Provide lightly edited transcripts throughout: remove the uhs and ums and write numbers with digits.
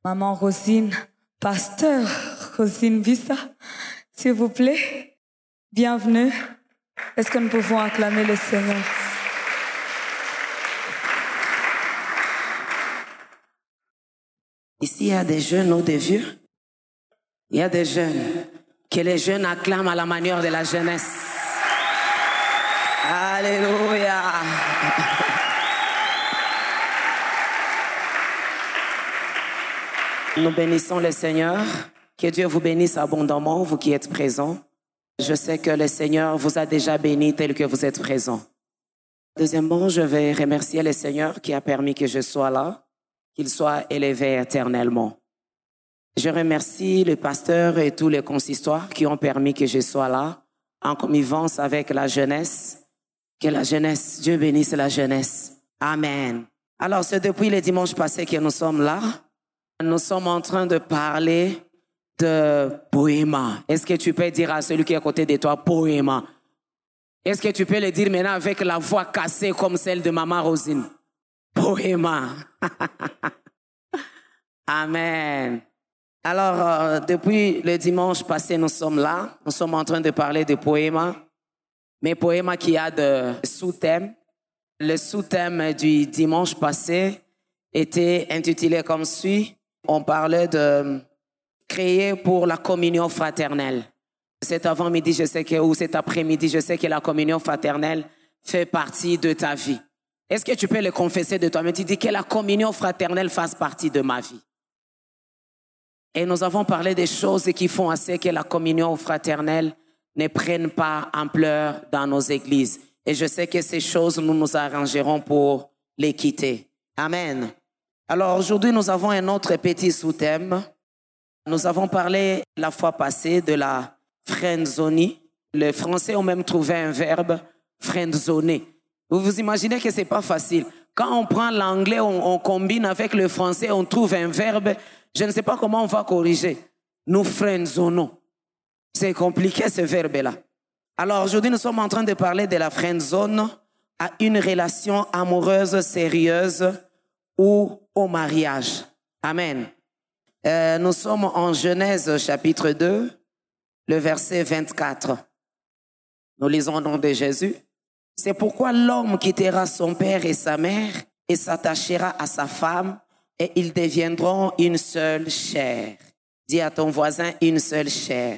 Maman Rosine, pasteur Rosine Vissa, s'il vous plaît, bienvenue. Est-ce que nous pouvons acclamer le Seigneur? Ici, il y a des jeunes ou des vieux. Il y a des jeunes. Que les jeunes acclament à la manière de la jeunesse. Alléluia. Nous bénissons le Seigneur. Que Dieu vous bénisse abondamment, vous qui êtes présents. Je sais que le Seigneur vous a déjà béni tel que vous êtes présents. Deuxièmement, je vais remercier le Seigneur qui a permis que je sois là, qu'il soit élevé éternellement. Je remercie le pasteur et tous les consistoires qui ont permis que je sois là, en connivence avec la jeunesse. Que la jeunesse, Dieu bénisse la jeunesse. Amen. Alors, c'est depuis le dimanche passé que nous sommes là. Nous sommes en train de parler de poéma. Est-ce que tu peux dire à celui qui est à côté de toi, poéma? Est-ce que tu peux le dire maintenant avec la voix cassée comme celle de Maman Rosine? Poéma. Amen. Alors, depuis le dimanche passé, nous sommes là. Nous sommes en train de parler de poéma. Mais poéma qui a de sous-thèmes. Le sous-thème du dimanche passé était intitulé comme suit. On parlait de créer pour la communion fraternelle. Cet avant-midi, je sais que, ou cet après-midi, je sais que la communion fraternelle fait partie de ta vie. Est-ce que tu peux le confesser de toi-même? Tu dis que la communion fraternelle fasse partie de ma vie. Et nous avons parlé des choses qui font assez que la communion fraternelle ne prenne pas ampleur dans nos églises. Et je sais que ces choses, nous nous arrangerons pour les quitter. Amen. Alors aujourd'hui, nous avons un autre petit sous-thème. Nous avons parlé la fois passée de la friendzonie. Les Français ont même trouvé un verbe, friendzoner. Vous vous imaginez que c'est pas facile. Quand on prend l'anglais, on combine avec le français, on trouve un verbe. Je ne sais pas comment on va corriger. Nous friendzonons. C'est compliqué ce verbe-là. Alors aujourd'hui, nous sommes en train de parler de la friendzone à une relation amoureuse sérieuse ou au mariage. Amen. Nous sommes en Genèse chapitre 2, le verset 24. Nous lisons au nom de Jésus. C'est pourquoi l'homme quittera son père et sa mère et s'attachera à sa femme et ils deviendront une seule chair. Dis à ton voisin, une seule chair.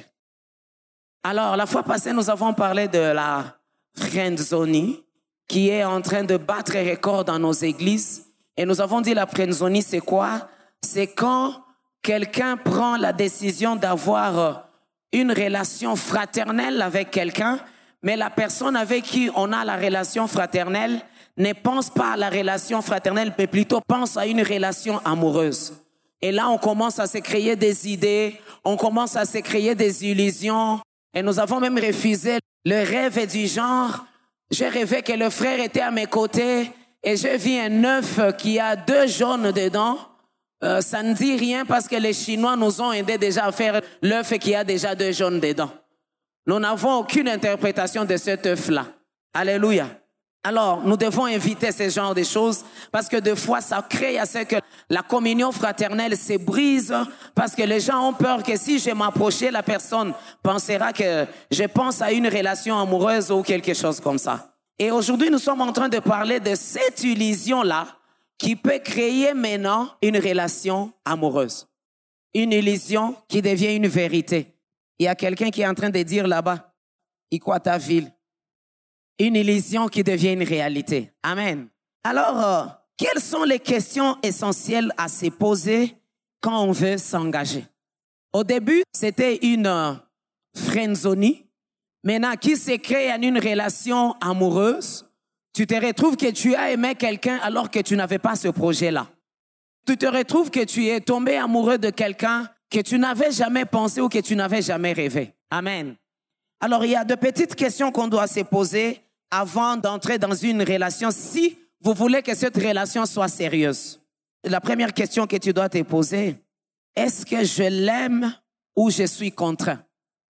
Alors, la fois passée, nous avons parlé de la friendzonie qui est en train de battre record dans nos églises. Et nous avons dit la friendzonie, c'est quoi? C'est quand quelqu'un prend la décision d'avoir une relation fraternelle avec quelqu'un, mais la personne avec qui on a la relation fraternelle ne pense pas à la relation fraternelle, mais plutôt pense à une relation amoureuse. Et là, on commence à se créer des idées, on commence à se créer des illusions. Et nous avons même refusé le rêve du genre. J'ai rêvé que le frère était à mes côtés et j'ai vu un œuf qui a 2 jaunes dedans. Ça ne dit rien parce que les Chinois nous ont aidé déjà à faire l'œuf qui a déjà 2 jaunes dedans. Nous n'avons aucune interprétation de cet œuf-là. Alléluia. Alors, nous devons éviter ce genre de choses parce que des fois, ça crée à ce que la communion fraternelle se brise parce que les gens ont peur que si je m'approchais, la personne pensera que je pense à une relation amoureuse ou quelque chose comme ça. Et aujourd'hui, nous sommes en train de parler de cette illusion-là qui peut créer maintenant une relation amoureuse. Une illusion qui devient une vérité. Il y a quelqu'un qui est en train de dire là-bas, Ikwataville. Une illusion qui devient une réalité. Amen. Alors, quelles sont les questions essentielles à se poser quand on veut s'engager? Au début, c'était une friendzonie. Maintenant, qui se crée en une relation amoureuse, tu te retrouves que tu as aimé quelqu'un alors que tu n'avais pas ce projet-là. Tu te retrouves que tu es tombé amoureux de quelqu'un que tu n'avais jamais pensé ou que tu n'avais jamais rêvé. Amen. Alors, il y a de petites questions qu'on doit se poser avant d'entrer dans une relation, si vous voulez que cette relation soit sérieuse. La première question que tu dois te poser, est-ce que je l'aime ou je suis contraint?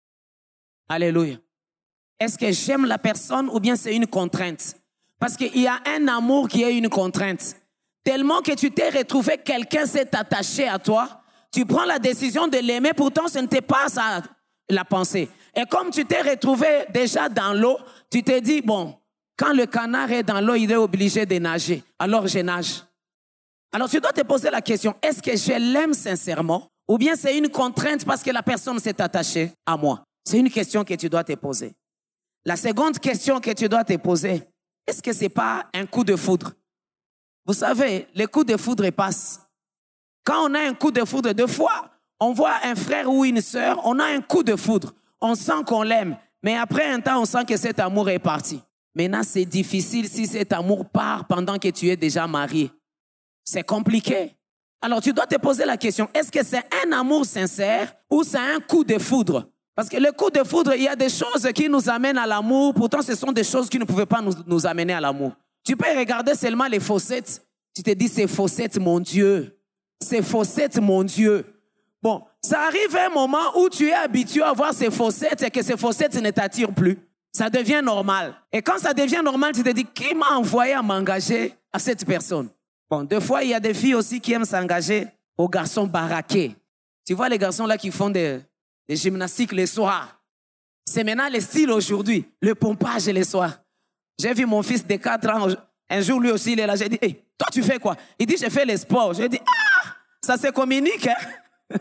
Alléluia. Est-ce que j'aime la personne ou bien c'est une contrainte? Parce qu'il y a un amour qui est une contrainte. Tellement que tu t'es retrouvé, quelqu'un s'est attaché à toi, Tu prends la décision de l'aimer, pourtant ce n'était pas ça la pensée. Et comme tu t'es retrouvé déjà dans l'eau, tu t'es dit, bon, quand le canard est dans l'eau, il est obligé de nager. Alors je nage. Alors tu dois te poser la question, est-ce que je l'aime sincèrement ou bien c'est une contrainte parce que la personne s'est attachée à moi? C'est une question que tu dois te poser. La seconde question que tu dois te poser, est-ce que ce n'est pas un coup de foudre? Vous savez, les coups de foudre passent. Quand on a un coup de foudre, deux fois, on voit un frère ou une sœur, on a un coup de foudre. On sent qu'on l'aime, mais après un temps, on sent que cet amour est parti. Maintenant, c'est difficile si cet amour part pendant que tu es déjà marié. C'est compliqué. Alors, tu dois te poser la question, est-ce que c'est un amour sincère ou c'est un coup de foudre? Parce que le coup de foudre, il y a des choses qui nous amènent à l'amour, pourtant ce sont des choses qui ne pouvaient pas nous amener à l'amour. Tu peux regarder seulement les fossettes. Tu te dis, ces fossettes, mon Dieu. Ces fossettes, mon Dieu. Bon, ça arrive un moment où tu es habitué à voir ces fossettes et que ces fossettes ne t'attirent plus. Ça devient normal. Et quand ça devient normal, tu te dis, qui m'a envoyé à m'engager à cette personne? Bon, des fois, il y a des filles aussi qui aiment s'engager aux garçons baraqués. Tu vois les garçons là qui font des gymnastiques les soirs. C'est maintenant le style aujourd'hui, le pompage les soirs. J'ai vu mon fils de 4 ans, un jour lui aussi, il est là, j'ai dit, hey, toi tu fais quoi? Il dit, je fais les sports. J'ai dit, ah, ça se communique, hein?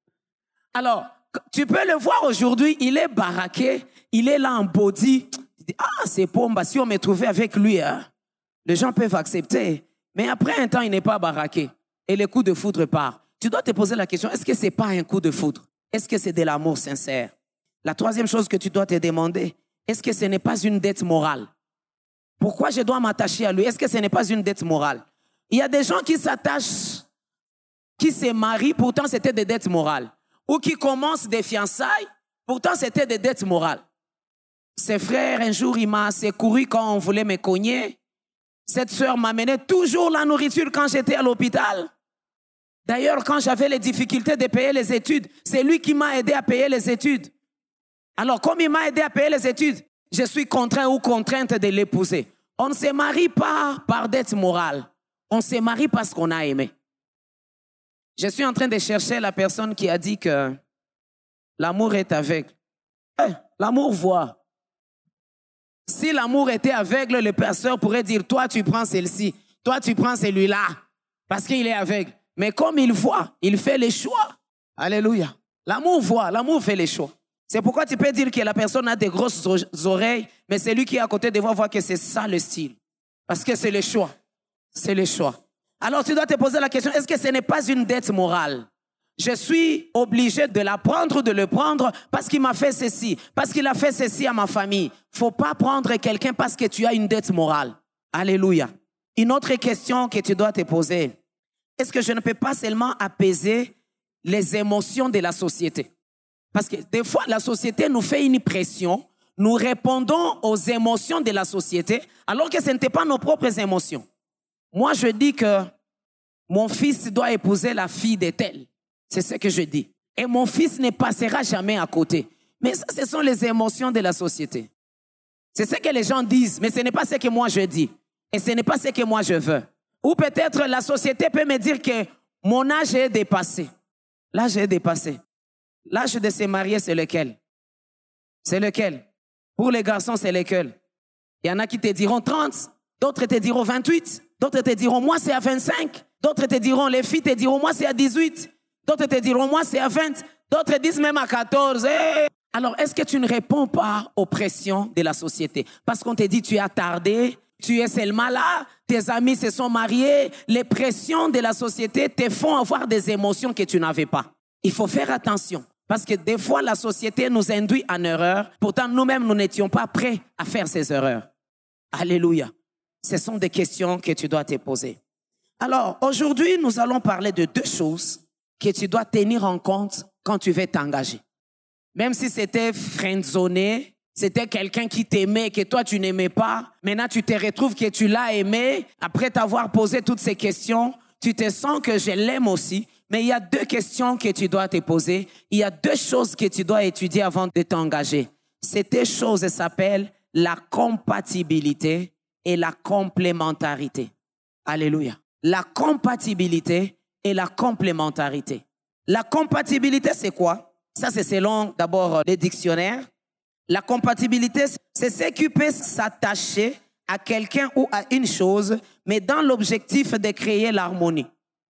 Alors, tu peux le voir aujourd'hui, il est baraqué, il est là en body. Tu dis, ah, c'est Pomba, si on me trouvait avec lui, hein, les gens peuvent accepter. Mais après un temps, il n'est pas baraqué. Et le coup de foudre part. Tu dois te poser la question, est-ce que ce n'est pas un coup de foudre? Est-ce que c'est de l'amour sincère? La troisième chose que tu dois te demander, est-ce que ce n'est pas une dette morale? Pourquoi je dois m'attacher à lui? Est-ce que ce n'est pas une dette morale? Il y a des gens qui s'attachent, qui se marient, pourtant c'était des dettes morales. Ou qui commencent des fiançailles, pourtant c'était des dettes morales. Ses frères, un jour, il m'a secouru quand on voulait me cogner. Cette sœur m'amenait toujours la nourriture quand j'étais à l'hôpital. D'ailleurs, quand j'avais les difficultés de payer les études, c'est lui qui m'a aidé à payer les études. Alors, comme il m'a aidé à payer les études, je suis contraint ou contrainte de l'épouser. On ne se marie pas par dette morale. On se marie parce qu'on a aimé. Je suis en train de chercher la personne qui a dit que l'amour est aveugle. L'amour voit. Si l'amour était aveugle, le pasteur pourrait dire, toi tu prends celle-ci, toi tu prends celui-là, parce qu'il est aveugle. Mais comme il voit, il fait les choix. Alléluia. L'amour voit, l'amour fait les choix. C'est pourquoi tu peux dire que la personne a des grosses oreilles, mais celui qui est à côté de voit que c'est ça le style. Parce que c'est le choix. C'est le choix. Alors tu dois te poser la question, est-ce que ce n'est pas une dette morale? Je suis obligé de la prendre ou de le prendre parce qu'il m'a fait ceci, parce qu'il a fait ceci à ma famille. Il ne faut pas prendre quelqu'un parce que tu as une dette morale. Alléluia. Une autre question que tu dois te poser, est-ce que je ne peux pas seulement apaiser les émotions de la société? Parce que des fois, la société nous fait une pression, nous répondons aux émotions de la société, alors que ce n'étaient pas nos propres émotions. Moi, je dis que mon fils doit épouser la fille de tel. C'est ce que je dis. Et mon fils ne passera jamais à côté. Mais ça, ce sont les émotions de la société. C'est ce que les gens disent, mais ce n'est pas ce que moi je dis. Et ce n'est pas ce que moi je veux. Ou peut-être la société peut me dire que mon âge est dépassé. L'âge est dépassé. L'âge de se marier, c'est lequel? C'est lequel? Pour les garçons, c'est lequel? Il y en a qui te diront 30, d'autres te diront 28, d'autres te diront moi c'est à 25, d'autres te diront, les filles te diront moi c'est à 18, d'autres te diront moi c'est à 20, d'autres disent même à 14. Hey! Alors, est-ce que tu ne réponds pas aux pressions de la société? Parce qu'on te dit tu as tardé, tu es seulement là, tes amis se sont mariés, les pressions de la société te font avoir des émotions que tu n'avais pas. Il faut faire attention. Parce que des fois, la société nous induit en erreur. Pourtant, nous-mêmes, nous n'étions pas prêts à faire ces erreurs. Alléluia. Ce sont des questions que tu dois te poser. Alors, aujourd'hui, nous allons parler de 2 choses que tu dois tenir en compte quand tu veux t'engager. Même si c'était friendzoné, c'était quelqu'un qui t'aimait et que toi, tu n'aimais pas. Maintenant, tu te retrouves que tu l'as aimé. Après t'avoir posé toutes ces questions, tu te sens que je l'aime aussi. Mais il y a 2 questions que tu dois te poser. Il y a 2 choses que tu dois étudier avant de t'engager. Ces 2 choses s'appellent la compatibilité et la complémentarité. Alléluia. La compatibilité et la complémentarité. La compatibilité, c'est quoi? Ça, c'est selon d'abord les dictionnaires. La compatibilité, c'est ce qui peut s'attacher à quelqu'un ou à une chose, mais dans l'objectif de créer l'harmonie.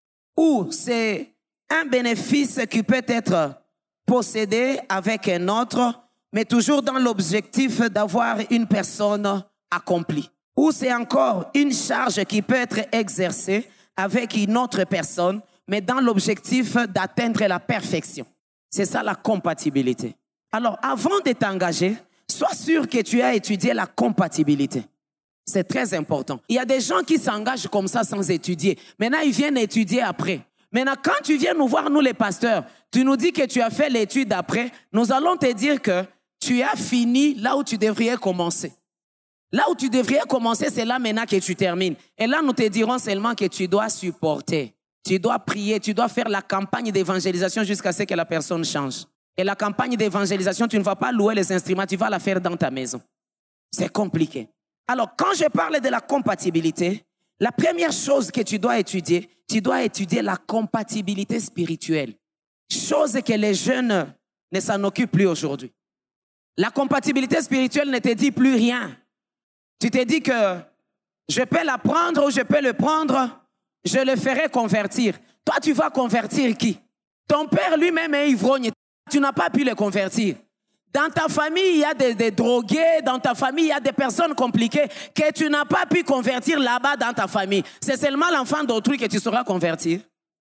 Ou c'est un bénéfice qui peut être possédé avec un autre, mais toujours dans l'objectif d'avoir une personne accomplie. Ou c'est encore une charge qui peut être exercée avec une autre personne, mais dans l'objectif d'atteindre la perfection. C'est ça la compatibilité. Alors, avant de t'engager, sois sûr que tu as étudié la compatibilité. C'est très important. Il y a des gens qui s'engagent comme ça sans étudier. Maintenant, ils viennent étudier après. Maintenant, quand tu viens nous voir, nous les pasteurs, tu nous dis que tu as fait l'étude après, nous allons te dire que tu as fini là où tu devrais commencer. Là où tu devrais commencer, c'est là maintenant que tu termines. Et là, nous te dirons seulement que tu dois supporter. Tu dois prier, tu dois faire la campagne d'évangélisation jusqu'à ce que la personne change. Et la campagne d'évangélisation, tu ne vas pas louer les instruments, tu vas la faire dans ta maison. C'est compliqué. Alors, quand je parle de la compatibilité, la première chose que tu dois étudier la compatibilité spirituelle. Chose que les jeunes ne s'en occupent plus aujourd'hui. La compatibilité spirituelle ne te dit plus rien. Tu te dis que je peux l'apprendre ou je peux le prendre, je le ferai convertir. Toi, tu vas convertir qui? Ton père lui-même est ivrogne. Tu n'as pas pu le convertir. Dans ta famille, il y a des drogués. Dans ta famille, il y a des personnes compliquées que tu n'as pas pu convertir là-bas dans ta famille. C'est seulement l'enfant d'autrui que tu sauras convertir.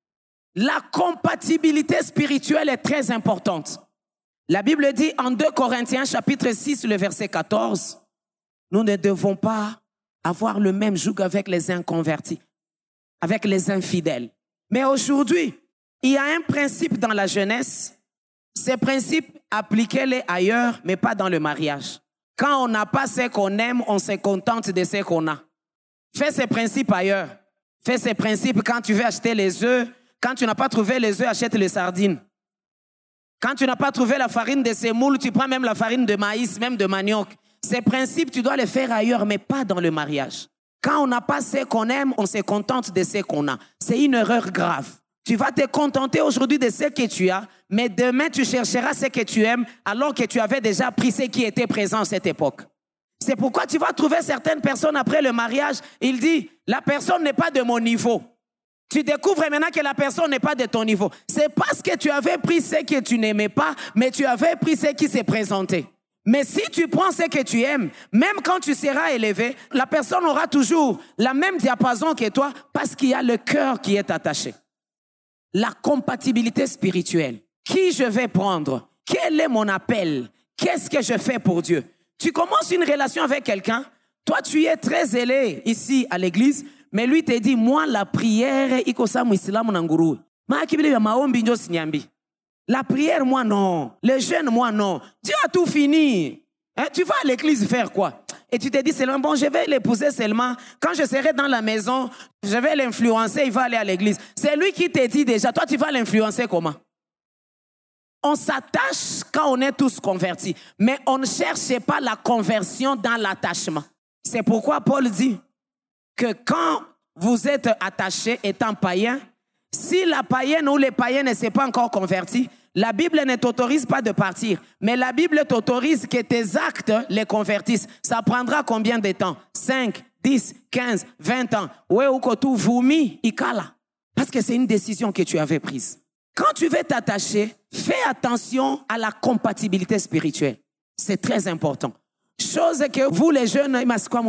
La compatibilité spirituelle est très importante. La Bible dit en 2 Corinthiens chapitre 6, le verset 14, nous ne devons pas avoir le même joug avec les inconvertis, avec les infidèles. Mais aujourd'hui, il y a un principe dans la jeunesse. Ces principes, appliquez-les ailleurs, mais pas dans le mariage. Quand on n'a pas ce qu'on aime, on se contente de ce qu'on a. Fais ces principes ailleurs. Fais ces principes quand tu veux acheter les œufs. Quand tu n'as pas trouvé les œufs, achète les sardines. Quand tu n'as pas trouvé la farine de semoule, tu prends même la farine de maïs, même de manioc. Ces principes, tu dois les faire ailleurs, mais pas dans le mariage. Quand on n'a pas ce qu'on aime, on se contente de ce qu'on a. C'est une erreur grave. Tu vas te contenter aujourd'hui de ce que tu as, mais demain, tu chercheras ce que tu aimes alors que tu avais déjà pris ce qui était présent à cette époque. C'est pourquoi tu vas trouver certaines personnes après le mariage, il dit, la personne n'est pas de mon niveau. Tu découvres maintenant que la personne n'est pas de ton niveau. C'est parce que tu avais pris ce que tu n'aimais pas, mais tu avais pris ce qui s'est présenté. Mais si tu prends ce que tu aimes, même quand tu seras élevé, la personne aura toujours la même diapason que toi parce qu'il y a le cœur qui est attaché. La compatibilité spirituelle. Qui je vais prendre? Quel est mon appel? Qu'est-ce que je fais pour Dieu? Tu commences une relation avec quelqu'un. Toi, tu es très zélé ici à l'église, mais lui te dit, moi, la prière, la prière, moi, non. Le jeûne, moi, non. Dieu a tout fini. Hein? Tu vas à l'église faire quoi? Et tu te dis seulement, bon, je vais l'épouser seulement. Quand je serai dans la maison, je vais l'influencer, il va aller à l'église. C'est lui qui te dit déjà, toi, tu vas l'influencer comment? On s'attache quand on est tous convertis, mais on ne cherche pas la conversion dans l'attachement. C'est pourquoi Paul dit que quand vous êtes attaché étant païen, si la païenne ou les païens ne s'est pas encore converti, la Bible ne t'autorise pas de partir, mais la Bible t'autorise que tes actes les convertissent. Ça prendra combien de temps? 5, 10, 15, 20 ans. Parce que c'est une décision que tu avais prise. Quand tu veux t'attacher, fais attention à la compatibilité spirituelle. C'est très important. Chose que vous les jeunes,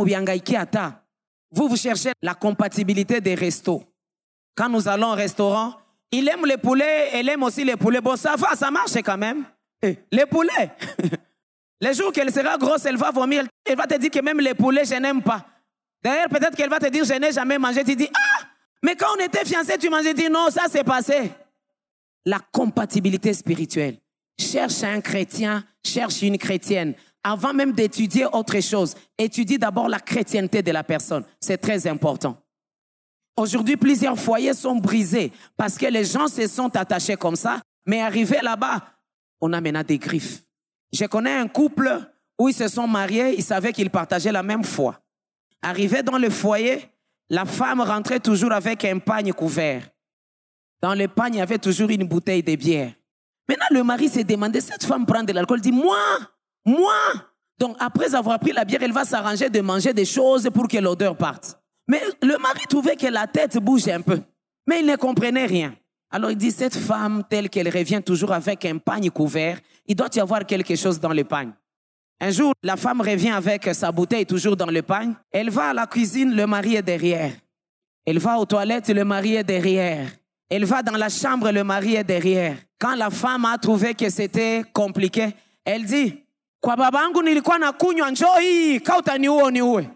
vous cherchez la compatibilité des restos. Quand nous allons au restaurant, il aime les poulets, elle aime aussi les poulets. Bon, ça va, ça marche quand même. Les poulets. Les jours qu'elle sera grosse, elle va vomir. Elle va te dire que même les poulets, je n'aime pas. D'ailleurs, peut-être qu'elle va te dire, je n'ai jamais mangé. Tu dis, ah, mais quand on était fiancés, tu mangeais. Tu dis, non, ça c'est passé. La compatibilité spirituelle. Cherche un chrétien, cherche une chrétienne. Avant même d'étudier autre chose, étudie d'abord la chrétienté de la personne. C'est très important. Aujourd'hui, plusieurs foyers sont brisés parce que les gens se sont attachés comme ça, mais arrivé là-bas, on a maintenant des griffes. Je connais un couple où ils se sont mariés, ils savaient qu'ils partageaient la même foi. Arrivé dans le foyer, la femme rentrait toujours avec un pagne couvert. Dans le pagne, il y avait toujours une bouteille de bière. Maintenant, le mari s'est demandé, cette femme prend de l'alcool, dit, moi. Donc, après avoir pris la bière, elle va s'arranger de manger des choses pour que l'odeur parte. Mais le mari trouvait que la tête bouge un peu. Mais il ne comprenait rien. Alors, il dit, cette femme, telle qu'elle revient toujours avec un pagne couvert, il doit y avoir quelque chose dans le pagne. Un jour, la femme revient avec sa bouteille toujours dans le pagne. Elle va à la cuisine, le mari est derrière. Elle va aux toilettes, le mari est derrière. Elle va dans la chambre, le mari est derrière. Quand la femme a trouvé que c'était compliqué, elle dit, kwa babangu nilikuwa nakunywa njoo hii, kauta niue.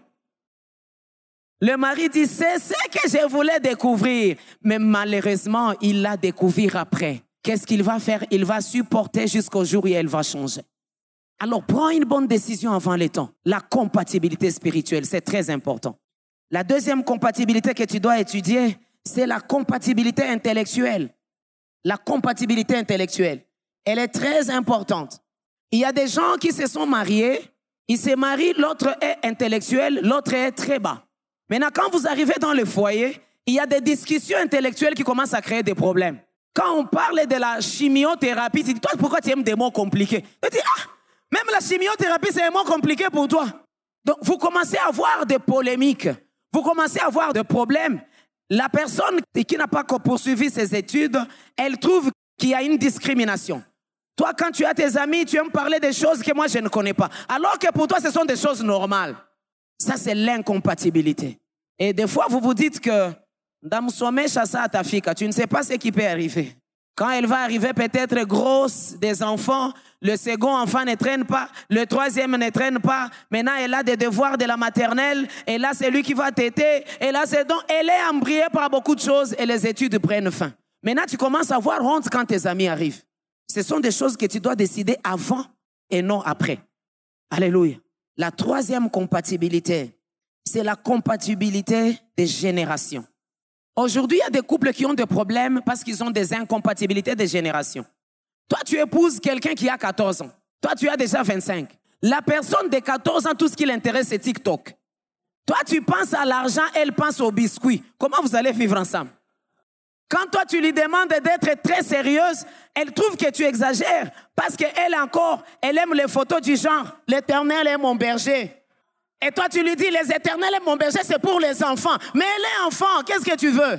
Le mari dit, c'est ce que je voulais découvrir. Mais malheureusement, il l'a découvert après. Qu'est-ce qu'il va faire? Il va supporter jusqu'au jour où elle va changer. Alors, prends une bonne décision avant le temps. La compatibilité spirituelle, c'est très important. La deuxième compatibilité que tu dois étudier, c'est la compatibilité intellectuelle. La compatibilité intellectuelle, elle est très importante. Il y a des gens qui se sont mariés, ils se marient, l'autre est intellectuel, l'autre est très bas. Maintenant, quand vous arrivez dans le foyer, il y a des discussions intellectuelles qui commencent à créer des problèmes. Quand on parle de la chimiothérapie, tu dis, toi, pourquoi tu aimes des mots compliqués? Tu dis, même la chimiothérapie, c'est un mot compliqué pour toi. Donc, vous commencez à avoir des polémiques. Vous commencez à avoir des problèmes. La personne qui n'a pas poursuivi ses études, elle trouve qu'il y a une discrimination. Toi, quand tu as tes amis, tu aimes parler des choses que moi, je ne connais pas. Alors que pour toi, ce sont des choses normales. Ça, c'est l'incompatibilité. Et des fois, vous vous dites que dans mon sommet, chassa à ta fille, tu ne sais pas ce qui peut arriver. Quand elle va arriver peut-être grosse, des enfants, le second enfant ne traîne pas, le troisième ne traîne pas. Maintenant, elle a des devoirs de la maternelle, et là, c'est lui qui va téter, et là, c'est donc, elle est embrouillée par beaucoup de choses, et les études prennent fin. Maintenant, tu commences à avoir honte quand tes amis arrivent. Ce sont des choses que tu dois décider avant et non après. Alléluia. La troisième compatibilité, c'est la compatibilité des générations. Aujourd'hui, il y a des couples qui ont des problèmes parce qu'ils ont des incompatibilités de génération. Toi, tu épouses quelqu'un qui a 14 ans. Toi, tu as déjà 25. La personne de 14 ans, tout ce qui l'intéresse, c'est TikTok. Toi, tu penses à l'argent, elle pense aux biscuits. Comment vous allez vivre ensemble? Quand toi, tu lui demandes d'être très sérieuse, elle trouve que tu exagères parce qu'elle encore, elle aime les photos du genre « L'Éternel est mon berger ». Et toi, tu lui dis, les éternels et mon berger, c'est pour les enfants. Mais elle est enfant, qu'est-ce que tu veux?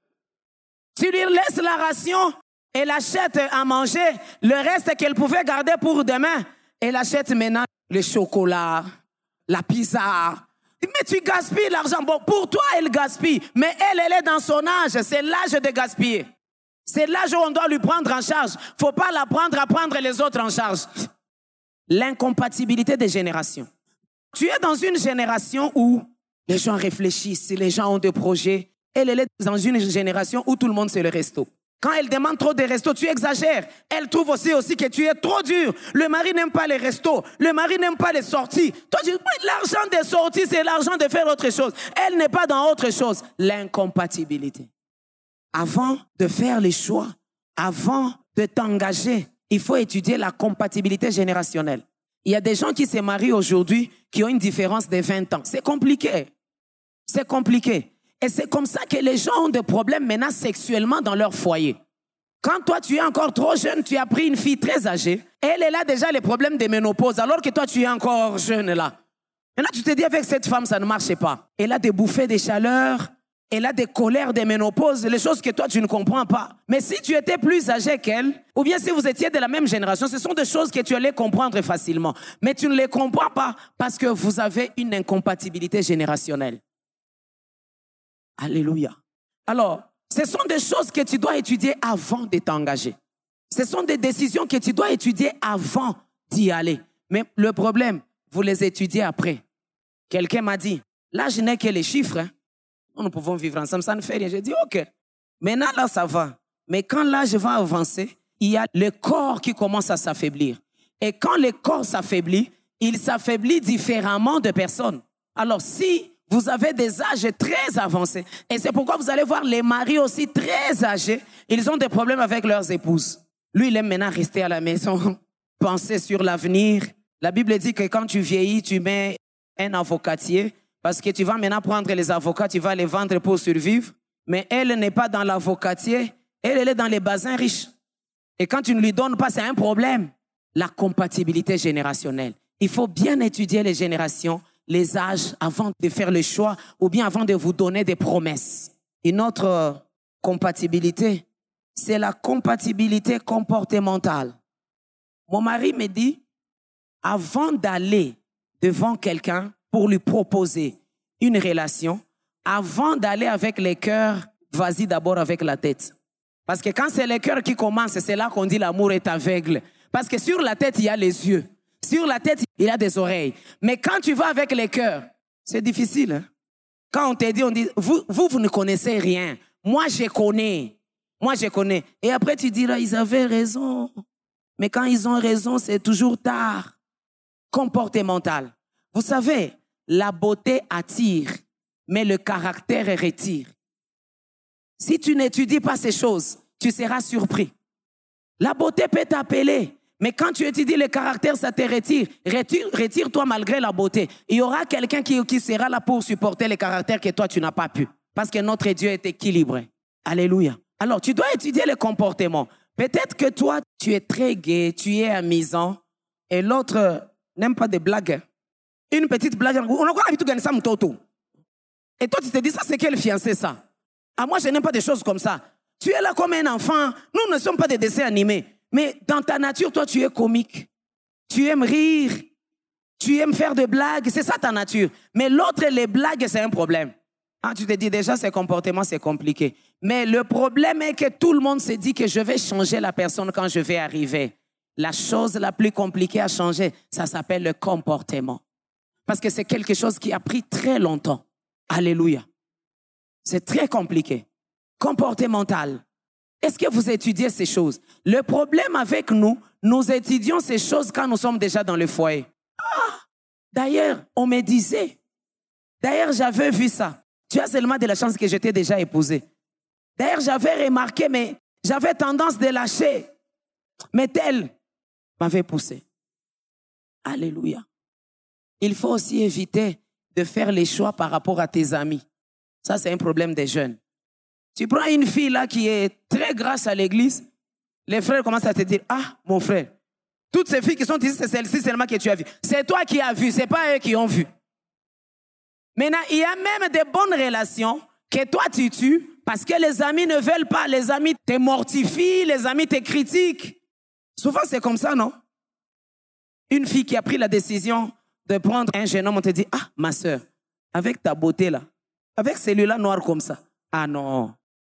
Tu lui laisses la ration, elle achète à manger, le reste qu'elle pouvait garder pour demain, elle achète maintenant le chocolat, la pizza. Mais tu gaspilles l'argent. Bon, pour toi, elle gaspille. Mais elle est dans son âge, c'est l'âge de gaspiller. C'est l'âge où on doit lui prendre en charge. Il ne faut pas la prendre à prendre les autres en charge. L'incompatibilité des générations. Tu es dans une génération où les gens réfléchissent, les gens ont des projets. Elle est dans une génération où tout le monde c'est le resto. Quand elle demande trop de restos, tu exagères. Elle trouve aussi que tu es trop dur. Le mari n'aime pas les restos. Le mari n'aime pas les sorties. Toi, tu dis, l'argent des sorties, c'est l'argent de faire autre chose. Elle n'est pas dans autre chose. L'incompatibilité. Avant de faire les choix, avant de t'engager, il faut étudier la compatibilité générationnelle. Il y a des gens qui se marient aujourd'hui qui ont une différence de 20 ans. C'est compliqué. C'est compliqué. Et c'est comme ça que les gens ont des problèmes maintenant sexuellement dans leur foyer. Quand toi, tu es encore trop jeune, tu as pris une fille très âgée, elle a déjà les problèmes de ménopause, alors que toi, tu es encore jeune là. Maintenant, tu te dis, avec cette femme, ça ne marche pas. Elle a des bouffées de chaleur, elle a des colères de ménopause, les choses que toi, tu ne comprends pas. Mais si tu étais plus âgé qu'elle, ou bien si vous étiez de la même génération, ce sont des choses que tu allais comprendre facilement. Mais tu ne les comprends pas parce que vous avez une incompatibilité générationnelle. Alléluia. Alors, ce sont des choses que tu dois étudier avant de t'engager. Ce sont des décisions que tu dois étudier avant d'y aller. Mais le problème, vous les étudiez après. Quelqu'un m'a dit, là, je n'ai que les chiffres. Hein. Nous pouvons vivre ensemble, ça ne fait rien. J'ai dit, OK. Maintenant, là, ça va. Mais quand l'âge va avancer, il y a le corps qui commence à s'affaiblir. Et quand le corps s'affaiblit, il s'affaiblit différemment de personnes. Alors, si vous avez des âges très avancés, et c'est pourquoi vous allez voir les maris aussi très âgés, ils ont des problèmes avec leurs épouses. Lui, il aime maintenant rester à la maison, penser sur l'avenir. La Bible dit que quand tu vieillis, tu mets un avocatier, parce que tu vas maintenant prendre les avocats, tu vas les vendre pour survivre. Mais elle n'est pas dans l'avocatier, Elle est dans les bassins riches. Et quand tu ne lui donnes pas, c'est un problème. La compatibilité générationnelle. Il faut bien étudier les générations, les âges, avant de faire le choix ou bien avant de vous donner des promesses. Une autre compatibilité, c'est la compatibilité comportementale. Mon mari me dit, avant d'aller devant quelqu'un pour lui proposer une relation, avant d'aller avec les cœurs, vas-y d'abord avec la tête. Parce que quand c'est les cœurs qui commencent, c'est là qu'on dit l'amour est aveugle. Parce que sur la tête, il y a les yeux. Sur la tête, il y a des oreilles. Mais quand tu vas avec les cœurs, c'est difficile. Hein? Quand on dit, vous ne connaissez rien. Moi, je connais. Et après, tu diras, ils avaient raison. Mais quand ils ont raison, c'est toujours tard. Comportemental. Vous savez, la beauté attire, mais le caractère retire. Si tu n'étudies pas ces choses, tu seras surpris. La beauté peut t'appeler, mais quand tu étudies le caractère, ça te retire. Retire-toi malgré la beauté. Il y aura quelqu'un qui sera là pour supporter le caractère que toi, tu n'as pas pu. Parce que notre Dieu est équilibré. Alléluia. Alors, tu dois étudier le comportement. Peut-être que toi, tu es très gai, tu es amusant, et l'autre n'aime pas des blagues. Une petite blague, on a encore l'habitude de gagner ça, mon toto. Et toi, tu te dis, ça, c'est quel fiancé, ça? Ah, moi, je n'aime pas des choses comme ça. Tu es là comme un enfant. Nous ne sommes pas des dessins animés. Mais dans ta nature, toi, tu es comique. Tu aimes rire. Tu aimes faire des blagues. C'est ça ta nature. Mais l'autre, les blagues, c'est un problème. Ah, tu te dis déjà, ces comportements, c'est compliqué. Mais le problème est que tout le monde se dit que je vais changer la personne quand je vais arriver. La chose la plus compliquée à changer, ça s'appelle le comportement. Parce que c'est quelque chose qui a pris très longtemps. Alléluia. C'est très compliqué. Comportemental. Est-ce que vous étudiez ces choses? Le problème avec nous, nous étudions ces choses quand nous sommes déjà dans le foyer. Ah, d'ailleurs, on me disait. D'ailleurs, j'avais vu ça. Tu as seulement de la chance que j'étais déjà épousé. D'ailleurs, j'avais remarqué, mais j'avais tendance de lâcher. Mais tel m'avait poussé. Alléluia. Il faut aussi éviter de faire les choix par rapport à tes amis. Ça, c'est un problème des jeunes. Tu prends une fille là qui est très grasse à l'église, les frères commencent à te dire, ah, mon frère, toutes ces filles qui sont ici, c'est celle-ci seulement que tu as vue. C'est toi qui as vu, c'est pas eux qui ont vu. Maintenant, il y a même des bonnes relations que toi tu tues parce que les amis ne veulent pas. Les amis te mortifient, les amis te critiquent. Souvent, c'est comme ça, non? Une fille qui a pris la décision de prendre un jeune homme, on te dit, ah, ma soeur, avec ta beauté là, avec celui-là noir comme ça. Ah non.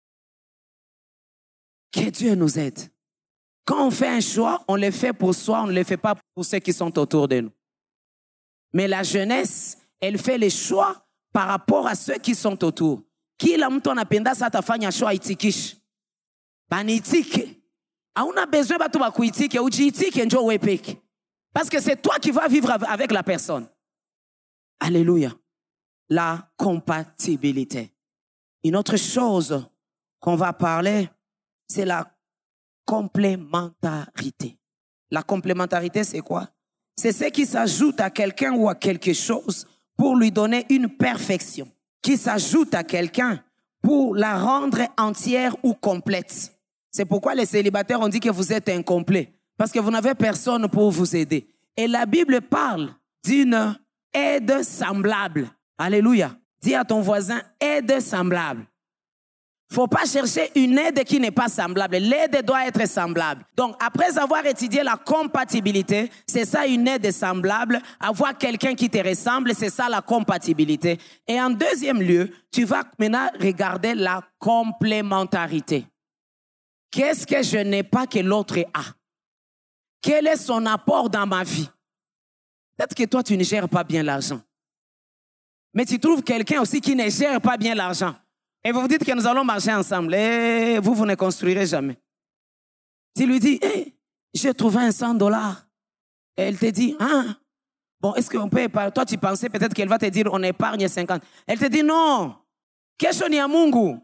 Que Dieu nous aide. Quand on fait un choix, on le fait pour soi, on ne le fait pas pour ceux qui sont autour de nous. Mais la jeunesse, elle fait les choix par rapport à ceux qui sont autour. Kila mtu anapenda sa atafanya choix itikishe. Banitike. Hauna besoin batu bakuitike, ujiitike njo wepeke. Parce que c'est toi qui vas vivre avec la personne. Alléluia. La compatibilité. Une autre chose qu'on va parler, c'est la complémentarité. La complémentarité, c'est quoi? C'est ce qui s'ajoute à quelqu'un ou à quelque chose pour lui donner une perfection. Qui s'ajoute à quelqu'un pour la rendre entière ou complète. C'est pourquoi les célibataires ont dit que vous êtes incomplets. Parce que vous n'avez personne pour vous aider. Et la Bible parle d'une aide semblable. Alléluia. Dis à ton voisin, aide semblable. Il ne faut pas chercher une aide qui n'est pas semblable. L'aide doit être semblable. Donc, après avoir étudié la compatibilité, c'est ça une aide semblable. Avoir quelqu'un qui te ressemble, c'est ça la compatibilité. Et en deuxième lieu, tu vas maintenant regarder la complémentarité. Qu'est-ce que je n'ai pas que l'autre a? Quel est son apport dans ma vie? Peut-être que toi, tu ne gères pas bien l'argent. Mais tu trouves quelqu'un aussi qui ne gère pas bien l'argent. Et vous vous dites que nous allons marcher ensemble. Et vous ne construirez jamais. Tu lui dis, hey, j'ai trouvé un $100. Et elle te dit, ah, bon, est-ce qu'on peut épargner? Toi, tu pensais peut-être qu'elle va te dire, on épargne 50. Elle te dit, non. Kesho ni ya Mungu.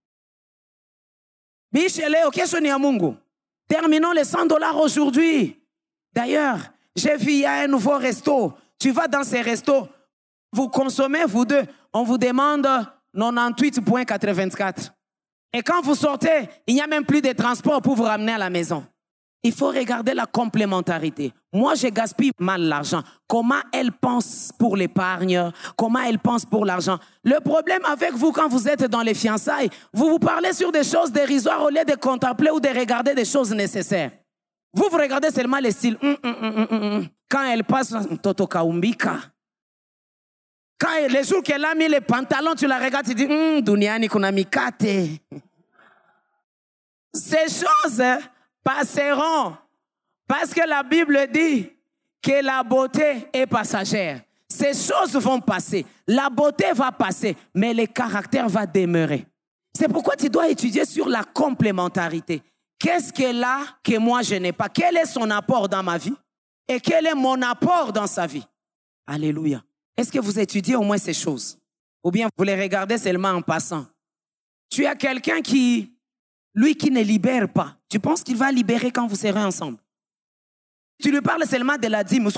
Bicheleo, kesho ni ya Mungu. Terminons les $100 aujourd'hui. D'ailleurs, j'ai vu, il y a un nouveau resto. Tu vas dans ces restos. Vous consommez, vous deux. On vous demande 98,84. Et quand vous sortez, il n'y a même plus de transport pour vous ramener à la maison. Il faut regarder la complémentarité. Moi, je gaspille mal l'argent. Comment elle pense pour l'épargne? Comment elle pense pour l'argent? Le problème avec vous, quand vous êtes dans les fiançailles, vous parlez sur des choses dérisoires au lieu de contempler ou de regarder des choses nécessaires. Vous regardez seulement les styles. Quand elle passe, Toto Kaumbika. Quand les jours qu'elle a mis les pantalons, tu la regardes, tu dis, Duniani Kunamikate. Ces choses passeront. Parce que la Bible dit que la beauté est passagère. Ces choses vont passer. La beauté va passer, mais le caractère va demeurer. C'est pourquoi tu dois étudier sur la complémentarité. Qu'est-ce qu'elle a que moi je n'ai pas? Quel est son apport dans ma vie? Et quel est mon apport dans sa vie? Alléluia. Est-ce que vous étudiez au moins ces choses? Ou bien vous les regardez seulement en passant? Tu as quelqu'un qui ne libère pas. Tu penses qu'il va libérer quand vous serez ensemble? Tu lui parles seulement de la dîme.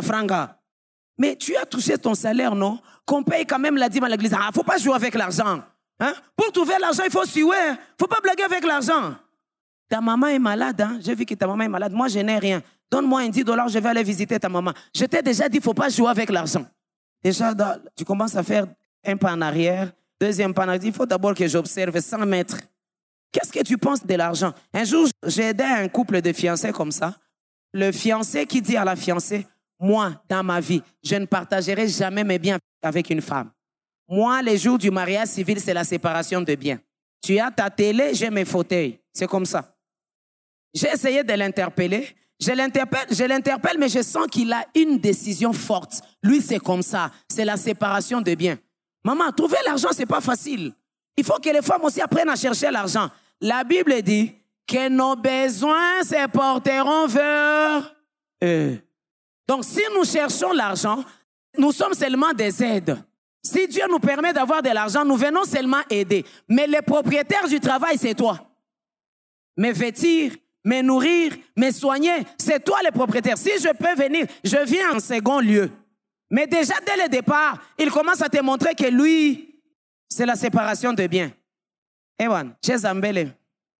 Mais tu as touché ton salaire, non? Qu'on paye quand même la dîme à l'église. Il ne faut pas jouer avec l'argent. Hein? Pour trouver l'argent, il faut suer. Il ne faut pas blaguer avec l'argent. Ta maman est malade. Hein? J'ai vu que ta maman est malade. Moi, je n'ai rien. Donne-moi un $10, je vais aller visiter ta maman. Je t'ai déjà dit, il ne faut pas jouer avec l'argent. Déjà, tu commences à faire un pas en arrière, deuxième pas en arrière. Il faut d'abord que j'observe 100 mètres. Qu'est-ce que tu penses de l'argent? Un jour, j'ai aidé un couple de fiancés comme ça. Le fiancé qui dit à la fiancée, moi, dans ma vie, je ne partagerai jamais mes biens avec une femme. Moi, les jours du mariage civil, c'est la séparation de biens. Tu as ta télé, j'ai mes fauteuils. C'est comme ça. J'ai essayé de l'interpeller. Je l'interpelle, mais je sens qu'il a une décision forte. Lui, c'est comme ça. C'est la séparation de biens. Maman, trouver l'argent, c'est pas facile. Il faut que les femmes aussi apprennent à chercher l'argent. La Bible dit que nos besoins se porteront vers eux. Donc, si nous cherchons l'argent, nous sommes seulement des aides. Si Dieu nous permet d'avoir de l'argent, nous venons seulement aider. Mais les propriétaires du travail, c'est toi. Me vêtir, me nourrir, me soigner, c'est toi le propriétaire. Si je peux venir, je viens en second lieu. Mais déjà, dès le départ, il commence à te montrer que lui, c'est la séparation de biens. Ewan, Chezambele.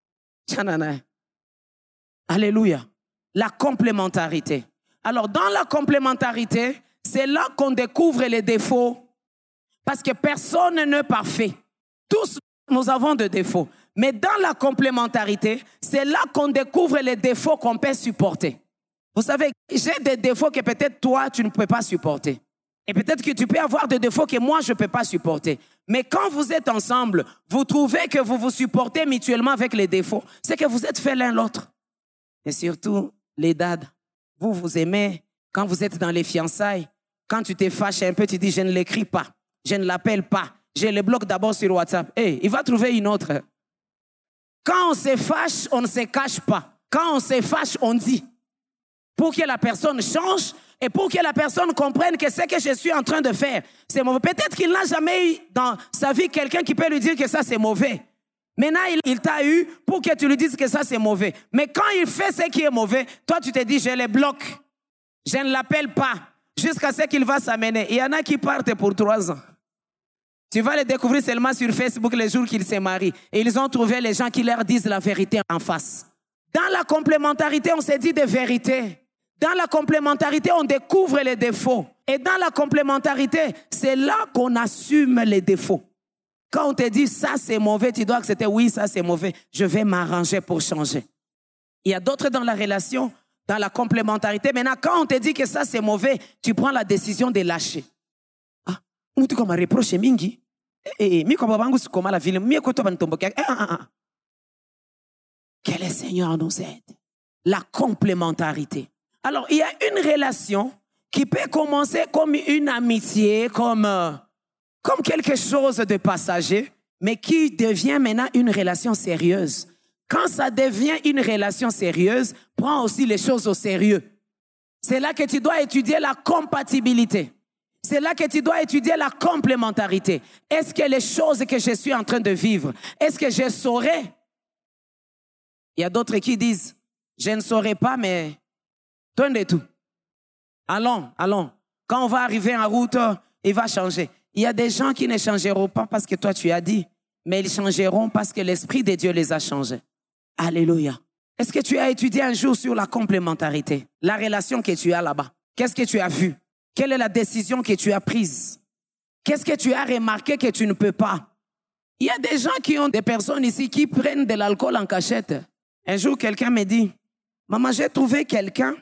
Alléluia. La complémentarité. Alors, dans la complémentarité, c'est là qu'on découvre les défauts. Parce que personne n'est parfait. Tous, nous avons des défauts. Mais dans la complémentarité, c'est là qu'on découvre les défauts qu'on peut supporter. Vous savez, j'ai des défauts que peut-être toi, tu ne peux pas supporter. Et peut-être que tu peux avoir des défauts que moi, je ne peux pas supporter. Mais quand vous êtes ensemble, vous trouvez que vous vous supportez mutuellement avec les défauts. C'est que vous êtes fait l'un l'autre. Et surtout, les dads, vous vous aimez. Quand vous êtes dans les fiançailles, quand tu te fâches un peu, tu dis, je ne l'écris pas. Je ne l'appelle pas. Je le bloque d'abord sur WhatsApp. Hey, il va trouver une autre. Quand on se fâche, on ne se cache pas. Quand on se fâche, on dit. Pour que la personne change et pour que la personne comprenne que ce que je suis en train de faire, c'est mauvais. Peut-être qu'il n'a jamais eu dans sa vie quelqu'un qui peut lui dire que ça, c'est mauvais. Maintenant, il t'a eu pour que tu lui dises que ça, c'est mauvais. Mais quand il fait ce qui est mauvais, toi, tu te dis, je le bloque. Je ne l'appelle pas jusqu'à ce qu'il va s'amener. Il y en a qui partent pour 3 ans. Tu vas les découvrir seulement sur Facebook les jours qu'ils se marient. Et ils ont trouvé les gens qui leur disent la vérité en face. Dans la complémentarité, on se dit des vérités. Dans la complémentarité, on découvre les défauts. Et dans la complémentarité, c'est là qu'on assume les défauts. Quand on te dit ça c'est mauvais, tu dois accepter oui, ça c'est mauvais. Je vais m'arranger pour changer. Il y a d'autres dans la relation, dans la complémentarité. Maintenant, quand on te dit que ça c'est mauvais, tu prends la décision de lâcher. Ah, on te comme reproche mingi. Que le Seigneur nous aide. La complémentarité. Alors, il y a une relation qui peut commencer comme une amitié, comme quelque chose de passager, mais qui devient maintenant une relation sérieuse. Quand ça devient une relation sérieuse, prends aussi les choses au sérieux. C'est là que tu dois étudier la compatibilité. C'est là que tu dois étudier la complémentarité. Est-ce que les choses que je suis en train de vivre, est-ce que je saurais? Il y a d'autres qui disent, je ne saurais pas, mais donne de tout. Allons. Quand on va arriver en route, il va changer. Il y a des gens qui ne changeront pas parce que toi, tu as dit. mais ils changeront parce que l'Esprit de Dieu les a changés. Alléluia. Est-ce que tu as étudié un jour sur la complémentarité, la relation que tu as là-bas? Qu'est-ce que tu as vu? Quelle est la décision que tu as prise? Qu'est-ce que tu as remarqué que tu ne peux pas? Il y a des gens qui ont des personnes ici qui prennent de l'alcool en cachette. Un jour, quelqu'un me dit, maman, j'ai trouvé quelqu'un.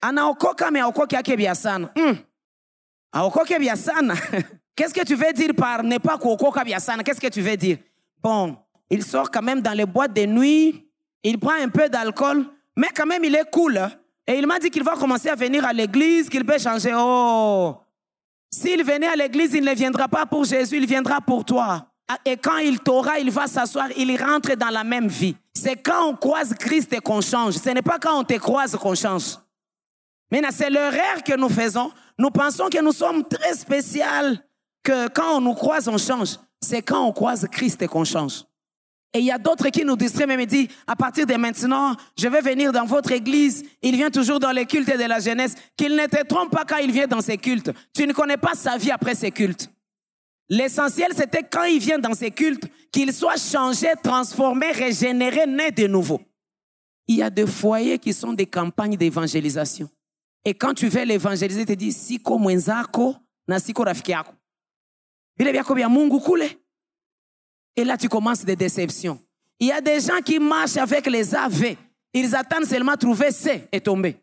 Qu'est-ce que tu veux dire par ne pas kokoka biasana? Qu'est-ce que tu veux dire? Bon, il sort quand même dans les boîtes de nuit, il prend un peu d'alcool, mais quand même il est cool. Et il m'a dit qu'il va commencer à venir à l'église, qu'il peut changer. Oh! S'il venait à l'église, il ne viendra pas pour Jésus, il viendra pour toi. Et quand il t'aura, il va s'asseoir, il rentre dans la même vie. C'est quand on croise Christ qu'on change. Ce n'est pas quand on te croise qu'on change. Maintenant, c'est l'erreur que nous faisons. Nous pensons que nous sommes très spéciaux, que quand on nous croise, on change. C'est quand on croise Christ qu'on change. Et il y a d'autres qui nous distraient, mais me disent, à partir de maintenant, je vais venir dans votre église. Il vient toujours dans les cultes de la jeunesse. Qu'il ne te trompe pas quand il vient dans ces cultes. Tu ne connais pas sa vie après ces cultes. L'essentiel, c'était quand il vient dans ces cultes, qu'il soit changé, transformé, régénéré, né de nouveau. Il y a des foyers qui sont des campagnes d'évangélisation. Et quand tu veux l'évangéliser, tu te dis, siko mwenzako na siko rafiki yako. Vile vyako vya Mungu kule. Et là, tu commences des déceptions. Il y a des gens qui marchent avec les AV. Ils attendent seulement trouver C et tomber.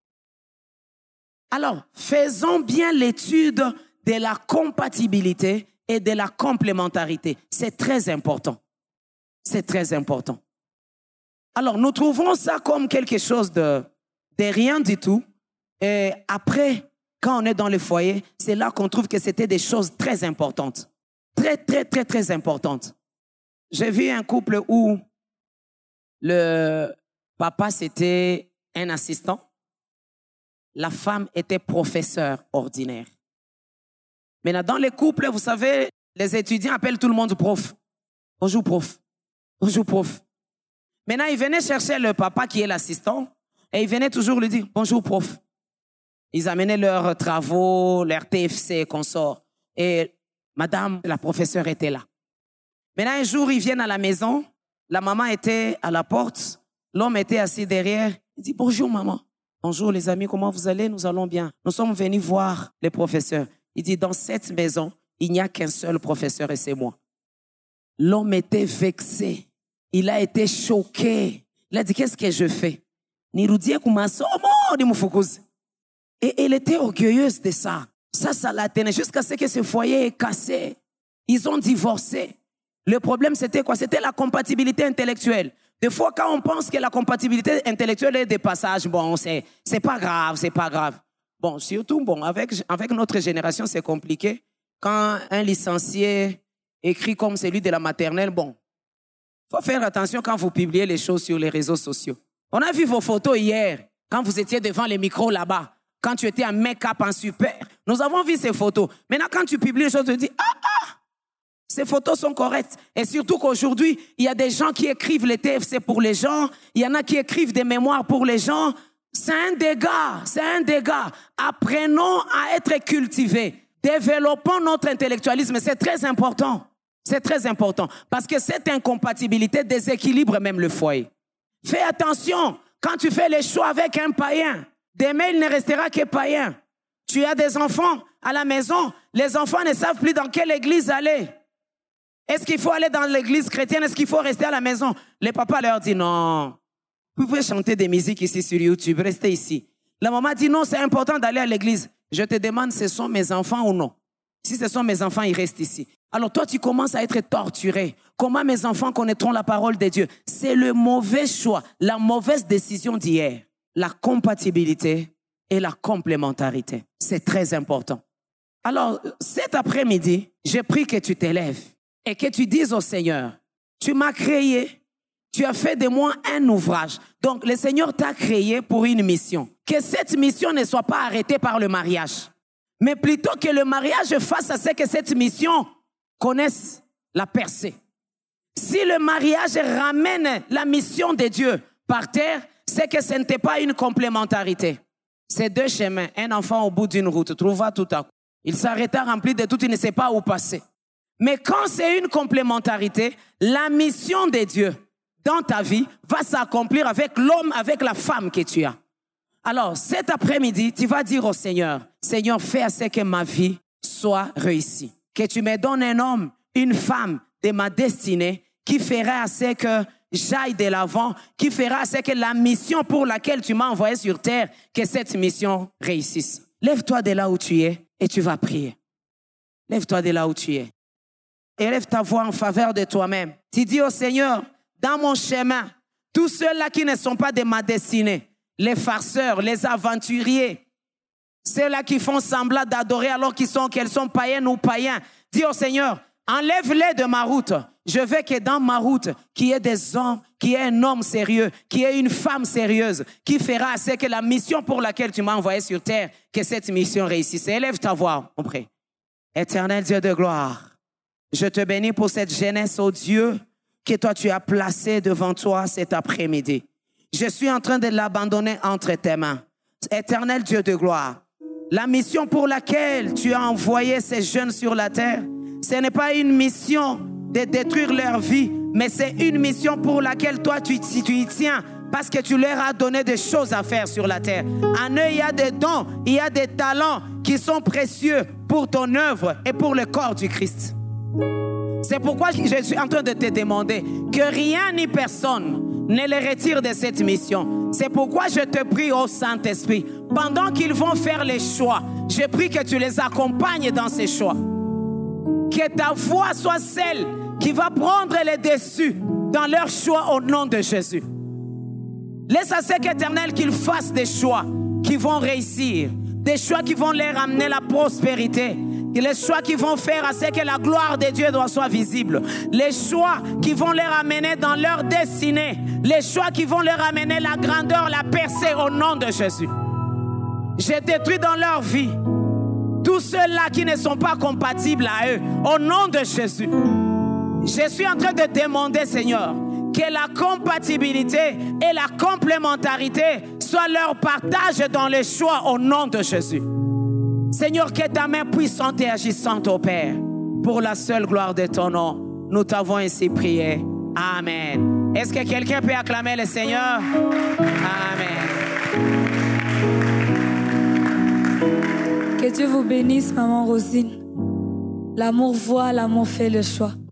Alors, faisons bien l'étude de la compatibilité et de la complémentarité. C'est très important. C'est très important. Alors, nous trouvons ça comme quelque chose de rien du tout. Et après, quand on est dans le foyer, c'est là qu'on trouve que c'était des choses très importantes. Très, très, très, très importantes. J'ai vu un couple où le papa, c'était un assistant. La femme était professeure ordinaire. Maintenant, dans les couples, vous savez, les étudiants appellent tout le monde prof. Bonjour, prof. Bonjour, prof. Maintenant, ils venaient chercher le papa qui est l'assistant et ils venaient toujours lui dire bonjour, prof. Ils amenaient leurs travaux, leurs TFC, consorts. Et madame, la professeure était là. Maintenant, un jour, ils viennent à la maison. La maman était à la porte. L'homme était assis derrière. Il dit bonjour, maman. Bonjour, les amis, comment vous allez? Nous allons bien. Nous sommes venus voir les professeurs. Il dit, dans cette maison, il n'y a qu'un seul professeur et c'est moi. L'homme était vexé. Il a été choqué. Il a dit, qu'est-ce que je fais? Et elle était orgueilleuse de ça. Ça la tenait jusqu'à ce que ce foyer est cassé. Ils ont divorcé. Le problème, c'était quoi? C'était la compatibilité intellectuelle. Des fois, quand on pense que la compatibilité intellectuelle est des passages, bon, c'est pas grave, c'est pas grave. Bon, surtout, bon, avec notre génération, c'est compliqué. Quand un licencié écrit comme celui de la maternelle, bon, faut faire attention quand vous publiez les choses sur les réseaux sociaux. On a vu vos photos hier, quand vous étiez devant les micros là-bas, quand tu étais en make-up, en super. Nous avons vu ces photos. Maintenant, quand tu publies les choses, tu te dis, ces photos sont correctes. Et surtout qu'aujourd'hui, il y a des gens qui écrivent les TFC pour les gens. Il y en a qui écrivent des mémoires pour les gens. C'est un dégât. C'est un dégât. Apprenons à être cultivés. Développons notre intellectualisme. C'est très important. C'est très important. Parce que cette incompatibilité déséquilibre même le foyer. Fais attention. Quand tu fais les choix avec un païen, demain, il ne restera que païen. Tu as des enfants à la maison. Les enfants ne savent plus dans quelle église aller. Est-ce qu'il faut aller dans l'église chrétienne? Est-ce qu'il faut rester à la maison? Les papas leur disent non. Vous pouvez chanter des musiques ici sur YouTube. Restez ici. La maman dit non, c'est important d'aller à l'église. Je te demande, ce sont mes enfants ou non? Si ce sont mes enfants, ils restent ici. Alors toi, tu commences à être torturé. Comment mes enfants connaîtront la parole de Dieu? C'est le mauvais choix, la mauvaise décision d'hier. La compatibilité et la complémentarité. C'est très important. Alors, cet après-midi, je prie que tu t'élèves et que tu dises au Seigneur, tu m'as créé, tu as fait de moi un ouvrage. Donc, le Seigneur t'a créé pour une mission. Que cette mission ne soit pas arrêtée par le mariage, mais plutôt que le mariage fasse à ce que cette mission connaisse la percée. Si le mariage ramène la mission de Dieu par terre, c'est que ce n'était pas une complémentarité. C'est deux chemins. Un enfant au bout d'une route trouva tout à coup. Il s'arrêta rempli de tout, il ne sait pas où passer. Mais quand c'est une complémentarité, la mission de Dieu dans ta vie va s'accomplir avec l'homme, avec la femme que tu as. Alors, cet après-midi, tu vas dire au Seigneur, Seigneur, fais à ce que ma vie soit réussie. Que tu me donnes un homme, une femme de ma destinée qui fera à ce que j'aille de l'avant, qui fera à ce que la mission pour laquelle tu m'as envoyé sur terre, que cette mission réussisse. Lève-toi de là où tu es et tu vas prier. Lève-toi de là où tu es. Élève ta voix en faveur de toi-même. Tu dis au Seigneur, dans mon chemin, tous ceux-là qui ne sont pas de ma destinée, les farceurs, les aventuriers, ceux-là qui font semblant d'adorer alors qu'elles sont païennes ou païens, dis au Seigneur, enlève-les de ma route. Je veux que dans ma route, qu'il y ait des hommes, qu'il y ait un homme sérieux, qu'il y ait une femme sérieuse, qui fera à ce que la mission pour laquelle tu m'as envoyé sur terre, que cette mission réussisse. Élève ta voix, on prie. Éternel Dieu de gloire, je te bénis pour cette jeunesse, ô Dieu, que toi tu as placée devant toi cet après-midi. Je suis en train de l'abandonner entre tes mains. Éternel Dieu de gloire, la mission pour laquelle tu as envoyé ces jeunes sur la terre, ce n'est pas une mission de détruire leur vie, mais c'est une mission pour laquelle toi tu y tiens, parce que tu leur as donné des choses à faire sur la terre. En eux, il y a des dons, il y a des talents qui sont précieux pour ton œuvre et pour le corps du Christ. C'est pourquoi je suis en train de te demander que rien ni personne ne les retire de cette mission. C'est pourquoi je te prie, ô Saint-Esprit, pendant qu'ils vont faire les choix, je prie que tu les accompagnes dans ces choix. Que ta voix soit celle qui va prendre les dessus dans leurs choix au nom de Jésus. Laisse à ce qu'Éternel qu'ils fassent des choix qui vont réussir, des choix qui vont leur amener la prospérité, les choix qui vont faire à ce que la gloire de Dieu soit visible, les choix qui vont leur amener dans leur destinée, les choix qui vont leur amener la grandeur, la percée au nom de Jésus. Je détruis dans leur vie tous ceux-là qui ne sont pas compatibles à eux, au nom de Jésus. Je suis en train de demander, Seigneur, que la compatibilité et la complémentarité soient leur partage dans les choix au nom de Jésus. Seigneur, que ta main puissante et agissante opère pour la seule gloire de ton nom. Nous t'avons ainsi prié. Amen. Est-ce que quelqu'un peut acclamer le Seigneur? Amen. Que Dieu vous bénisse, maman Rosine. L'amour voit, l'amour fait le choix.